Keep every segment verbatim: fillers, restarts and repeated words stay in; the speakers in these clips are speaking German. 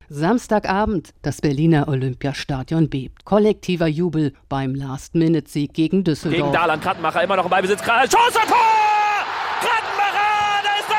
Samstagabend, das Berliner Olympiastadion bebt. Kollektiver Jubel beim Last-Minute-Sieg gegen Düsseldorf. Gegen Dahlan, Krattenmacher, immer noch im Ballbesitz. Chance, Tor! Krattenmacher, da ist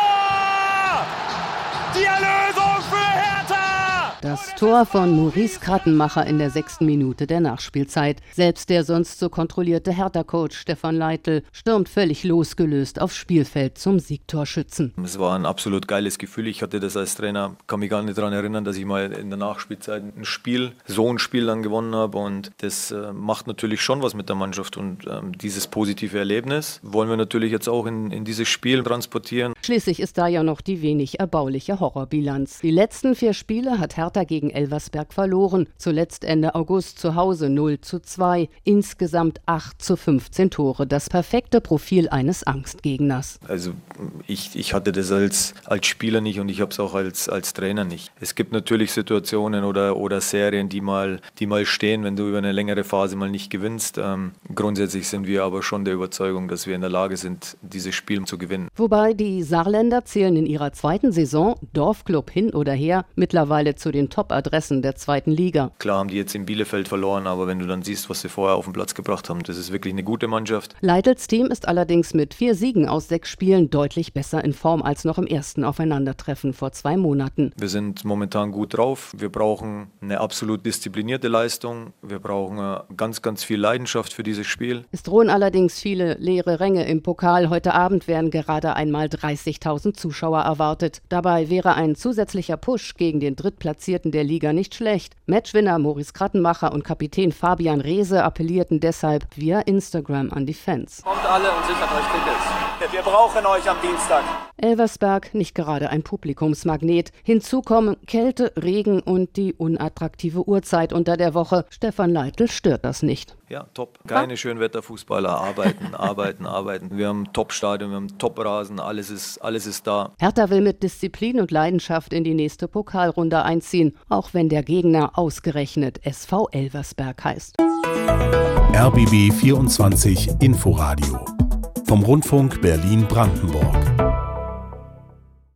das Tor! Die Erlösung für Hertha! Das Tor von Maurice Krattenmacher in der sechsten Minute der Nachspielzeit. Selbst der sonst so kontrollierte Hertha-Coach Stefan Leitl stürmt völlig losgelöst aufs Spielfeld zum Siegtorschützen. Es war ein absolut geiles Gefühl. Ich hatte das als Trainer, kann mich gar nicht daran erinnern, dass ich mal in der Nachspielzeit ein Spiel, so ein Spiel dann gewonnen habe. Und das äh, macht natürlich schon was mit der Mannschaft. Und ähm, dieses positive Erlebnis wollen wir natürlich jetzt auch in, in dieses Spiel transportieren. Schließlich ist da ja noch die wenig erbauliche Horrorbilanz. Die letzten vier Spiele hat Hertha gegen Elversberg verloren. Zuletzt Ende August zu Hause null zu zwei. Insgesamt acht zu fünfzehn Tore. Das perfekte Profil eines Angstgegners. Also ich, ich hatte das als, als Spieler nicht und ich habe es auch als, als Trainer nicht. Es gibt natürlich Situationen oder, oder Serien, die mal, die mal stehen, wenn du über eine längere Phase mal nicht gewinnst. Ähm, grundsätzlich sind wir aber schon der Überzeugung, dass wir in der Lage sind, dieses Spiel zu gewinnen. Wobei die Saarländer zählen in ihrer zweiten Saison, Dorfclub hin oder her, mittlerweile zu den Top-Adressen der zweiten Liga. Klar haben die jetzt in Bielefeld verloren, aber wenn du dann siehst, was sie vorher auf den Platz gebracht haben, das ist wirklich eine gute Mannschaft. Leitls Team ist allerdings mit vier Siegen aus sechs Spielen deutlich besser in Form als noch im ersten Aufeinandertreffen vor zwei Monaten. Wir sind momentan gut drauf. Wir brauchen eine absolut disziplinierte Leistung. Wir brauchen ganz, ganz viel Leidenschaft für dieses Spiel. Es drohen allerdings viele leere Ränge im Pokal. Heute Abend werden gerade einmal dreißigtausend Zuschauer erwartet. Dabei wäre ein zusätzlicher Push gegen den Drittplatzierten der Liga nicht schlecht. Matchwinner Maurice Krattenmacher und Kapitän Fabian Reese appellierten deshalb via Instagram an die Fans. Kommt alle und sichert euch Tickets. Wir brauchen euch am Dienstag. Elversberg nicht gerade ein Publikumsmagnet. Hinzu kommen Kälte, Regen und die unattraktive Uhrzeit unter der Woche. Stefan Leitl stört das nicht. Ja, top. Keine Schönwetterfußballer. Arbeiten, arbeiten, arbeiten. Wir haben ein Top-Stadion, wir haben einen Top-Rasen. Alles ist, alles ist da. Hertha will mit Disziplin und Leidenschaft in die nächste Pokalrunde einziehen, auch wenn der Gegner ausgerechnet S V Elversberg heißt. R B B vierundzwanzig Inforadio vom Rundfunk Berlin-Brandenburg.